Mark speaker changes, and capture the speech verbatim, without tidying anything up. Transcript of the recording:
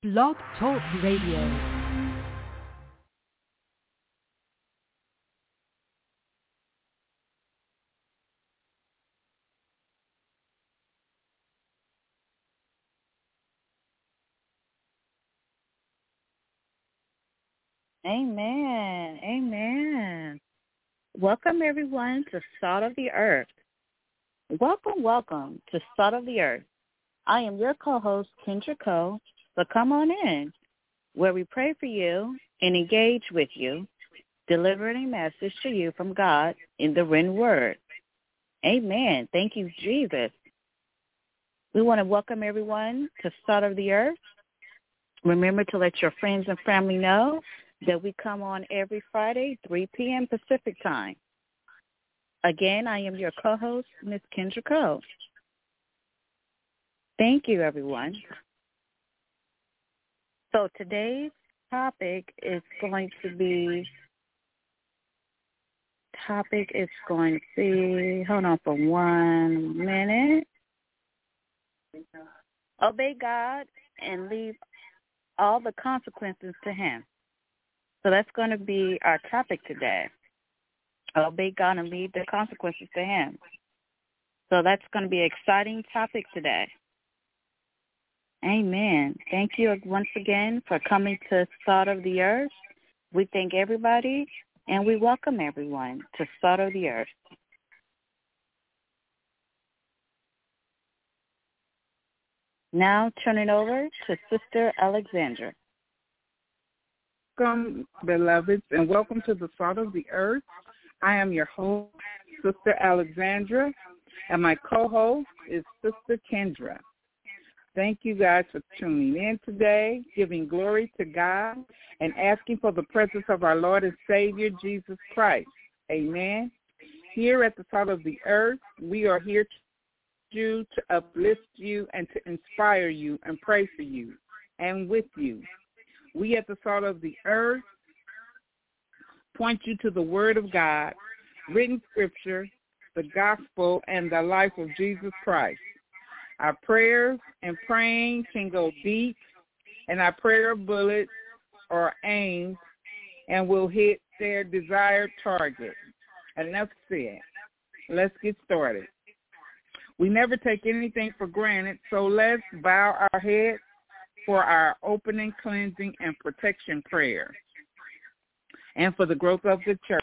Speaker 1: Blog Talk Radio.
Speaker 2: Amen. Amen. Welcome, everyone, to Salt of the Earth. Welcome, welcome to Salt of the Earth. I am your co-host, Kendra Cole, but come on in, where we pray for you and engage with you, delivering a message to you from God in the written word. Amen. Thank you, Jesus. We want to welcome everyone to Salt of the Earth. Remember to let your friends and family know that we come on every Friday, three p.m. Pacific time. Again, I am your co-host, Miss Kendra Cole. Thank you, everyone. So today's topic is going to be, topic is going to be, hold on for one minute. Obey God and leave all the consequences to him. So that's going to be our topic today. Obey God and leave the consequences to him. So that's going to be an exciting topic today. Amen. Thank you once again for coming to Salt of the Earth. We thank everybody, and we welcome everyone to Salt of the Earth. Now turn it over to Sister Alexandra.
Speaker 3: Welcome, beloveds, and welcome to the Salt of the Earth. I am your host, Sister Alexandra, and my co-host is Sister Kendra. Thank you guys for tuning in today, giving glory to God, and asking for the presence of our Lord and Savior, Jesus Christ. Amen. Here at the Salt of the Earth, we are here to, to uplift you and to inspire you and pray for you and with you. We at the Salt of the Earth point you to the Word of God, written scripture, the gospel, and the life of Jesus Christ. Our prayers and praying can go deep, and our prayer bullets are aimed and will hit their desired target. And that's it. Let's get started. We never take anything for granted, so let's bow our heads for our opening, cleansing, and protection prayer, and for the growth of the church.